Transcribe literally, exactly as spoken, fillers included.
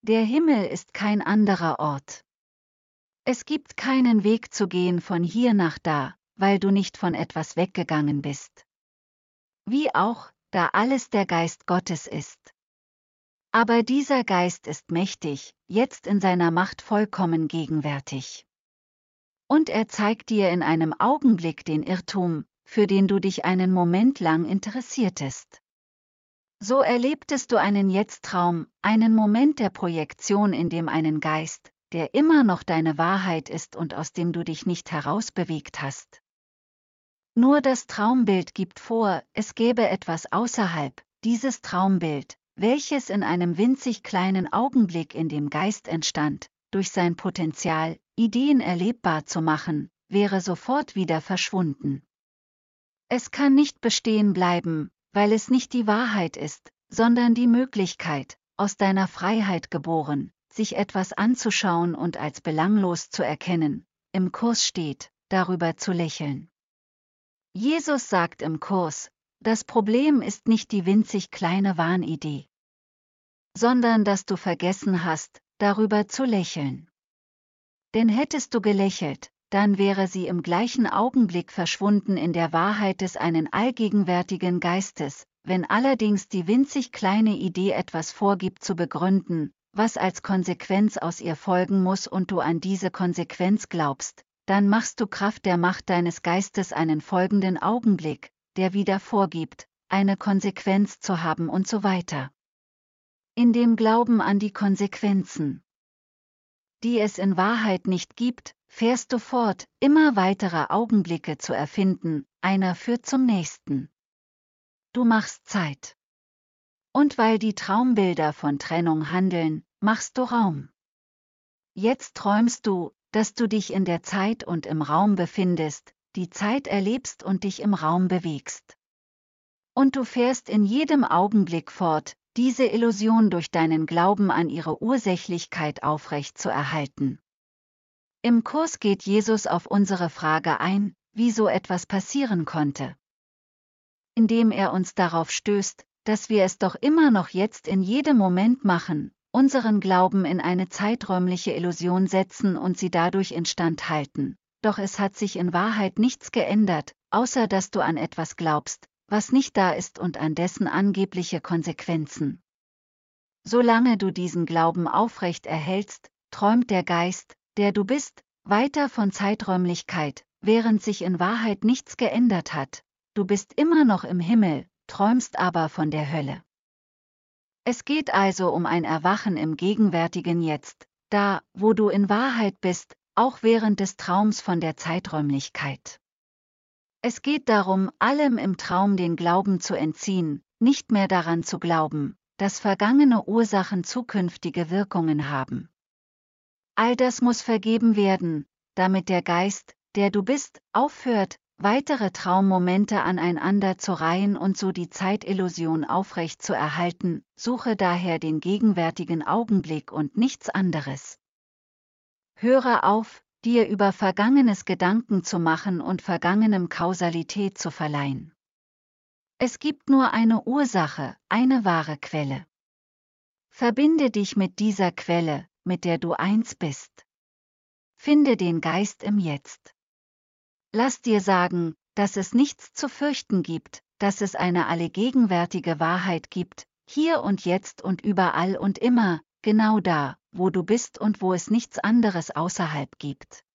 Der Himmel ist kein anderer Ort. Es gibt keinen Weg zu gehen von hier nach da, weil du nicht von etwas weggegangen bist. Wie auch, da alles der Geist Gottes ist. Aber dieser Geist ist mächtig, jetzt in seiner Macht vollkommen gegenwärtig. Und er zeigt dir in einem Augenblick den Irrtum, für den du dich einen Moment lang interessiertest. So erlebtest du einen Jetzt-Traum, einen Moment der Projektion in dem einen Geist, der immer noch deine Wahrheit ist und aus dem du dich nicht herausbewegt hast. Nur das Traumbild gibt vor, es gäbe etwas außerhalb, dieses Traumbild, welches in einem winzig kleinen Augenblick in dem Geist entstand, durch sein Potenzial, Ideen erlebbar zu machen, wäre sofort wieder verschwunden. Es kann nicht bestehen bleiben, weil es nicht die Wahrheit ist, sondern die Möglichkeit, aus deiner Freiheit geboren, sich etwas anzuschauen und als belanglos zu erkennen, im Kurs steht, darüber zu lächeln. Jesus sagt im Kurs, das Problem ist nicht die winzig kleine Wahnidee, sondern dass du vergessen hast, darüber zu lächeln. Denn hättest du gelächelt, dann wäre sie im gleichen Augenblick verschwunden in der Wahrheit des einen allgegenwärtigen Geistes, wenn allerdings die winzig kleine Idee etwas vorgibt zu begründen, was als Konsequenz aus ihr folgen muss und du an diese Konsequenz glaubst, dann machst du Kraft der Macht deines Geistes einen folgenden Augenblick, der wieder vorgibt, eine Konsequenz zu haben und so weiter. In dem Glauben an die Konsequenzen, die es in Wahrheit nicht gibt, fährst du fort, immer weitere Augenblicke zu erfinden, einer führt zum nächsten. Du machst Zeit. Und weil die Traumbilder von Trennung handeln, machst du Raum. Jetzt träumst du, dass du dich in der Zeit und im Raum befindest, die Zeit erlebst und dich im Raum bewegst. Und du fährst in jedem Augenblick fort, diese Illusion durch deinen Glauben an ihre Ursächlichkeit aufrecht zu erhalten. Im Kurs geht Jesus auf unsere Frage ein, wie so etwas passieren konnte. Indem er uns darauf stößt, dass wir es doch immer noch jetzt in jedem Moment machen, unseren Glauben in eine zeiträumliche Illusion setzen und sie dadurch instand halten. Doch es hat sich in Wahrheit nichts geändert, außer dass du an etwas glaubst, was nicht da ist und an dessen angebliche Konsequenzen. Solange du diesen Glauben aufrecht erhältst, träumt der Geist, der du bist, weiter von Zeiträumlichkeit, während sich in Wahrheit nichts geändert hat. Du bist immer noch im Himmel, träumst aber von der Hölle. Es geht also um ein Erwachen im gegenwärtigen Jetzt, da, wo du in Wahrheit bist, auch während des Traums von der Zeiträumlichkeit. Es geht darum, allem im Traum den Glauben zu entziehen, nicht mehr daran zu glauben, dass vergangene Ursachen zukünftige Wirkungen haben. All das muss vergeben werden, damit der Geist, der du bist, aufhört, weitere Traummomente aneinander zu reihen und so die Zeitillusion aufrecht zu erhalten. Suche daher den gegenwärtigen Augenblick und nichts anderes. Höre auf, dir über Vergangenes Gedanken zu machen und Vergangenem Kausalität zu verleihen. Es gibt nur eine Ursache, eine wahre Quelle. Verbinde dich mit dieser Quelle, mit der du eins bist. Finde den Geist im Jetzt. Lass dir sagen, dass es nichts zu fürchten gibt, dass es eine allgegenwärtige Wahrheit gibt, hier und jetzt und überall und immer, genau da, wo du bist und wo es nichts anderes außerhalb gibt.